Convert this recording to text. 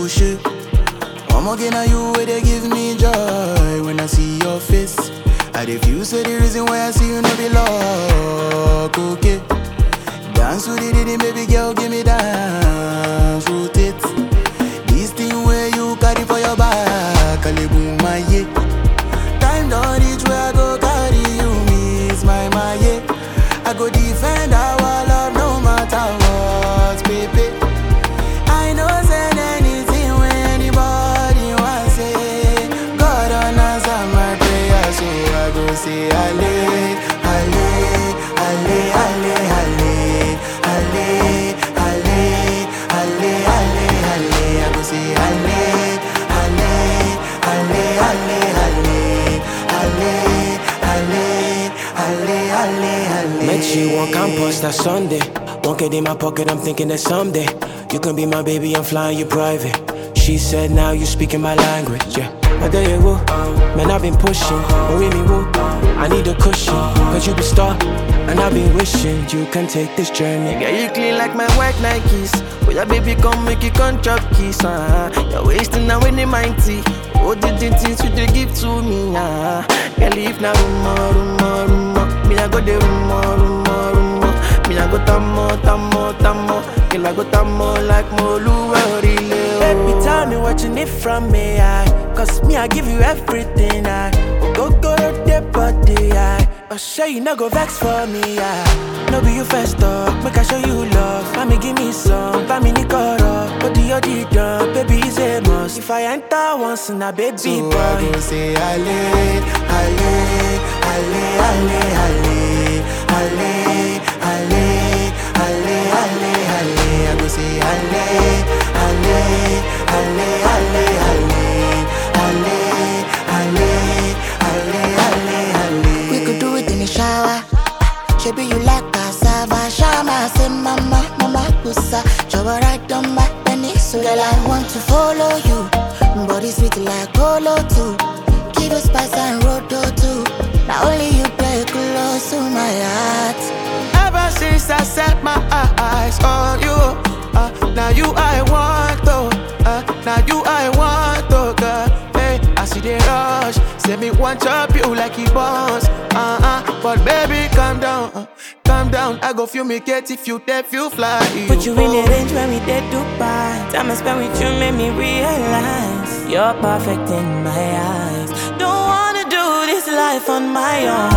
shit. I'm again at you where they give me joy. When I see your face, I refuse to the reason why I see you no be luck, okay. Dance with it, baby girl, give me dance, rotate. This thing where you carry for your back, I live my yeah. Time don't reach where I go carry you, miss my yeah. I go defend our love no matter what, baby. I know send anything when anybody wants say. God don't answer my prayer, so I go say Ale, Ale, Ale, Ale, Ale, Ale, Ale, Ale, Ale, Ale. I go say Ale, Ale, Ale, Ale, Ale, Ale, Ale, Ale, Ale, Ale. Met you on campus that Sunday. 1K in my pocket, I'm thinking that someday you can be my baby, I'm flying you private. She said now you speaking my language, yeah. I tell you what, man, I've been pushing, but with me, whoa, I need a cushion, cause you be star, and I've been wishing you can take this journey. Yeah, you clean like my white Nikes. Oh yeah, baby, come make you come chop kiss, You're wasting now in the mighty. Oh, the things you they give to me, Girl, if na rumor, me I go the rumor. Me I go tamo. Girl, I go tamo like Molu, Baby, tell me what you need from me, cause me, I give you everything, Go the body, I'll show you, no go vex for me, No be you first up, make I show you love. Mommy, give me some, family coro. But the other done, baby, is a must. If I enter once in a baby so boy, I go say Ale, Ale, Ale, Ale, Ale, Ale, Ale, Ale, Ale, Ale. I go say Ale, Ale, Ale, Ale, Ale, Ale, Ale, Ale, Ale. We could do it in the shower. Maybe you like cassava. Shama say mama, pussa. Jowa right on my penny. So girl, I want to follow you. Body sweet like Polo too. Give you spice and roto too. Now only you play close to my heart. Ever since I set my eyes on you, now you I want to, now you I want to, girl. Hey, I see the rush, say me want chop you like he boss, but baby calm down, I go fumigate if you dare feel fly. Put you in the range when we did Dubai. Time I spent with you made me realize you're perfect in my eyes. Don't wanna do this life on my own.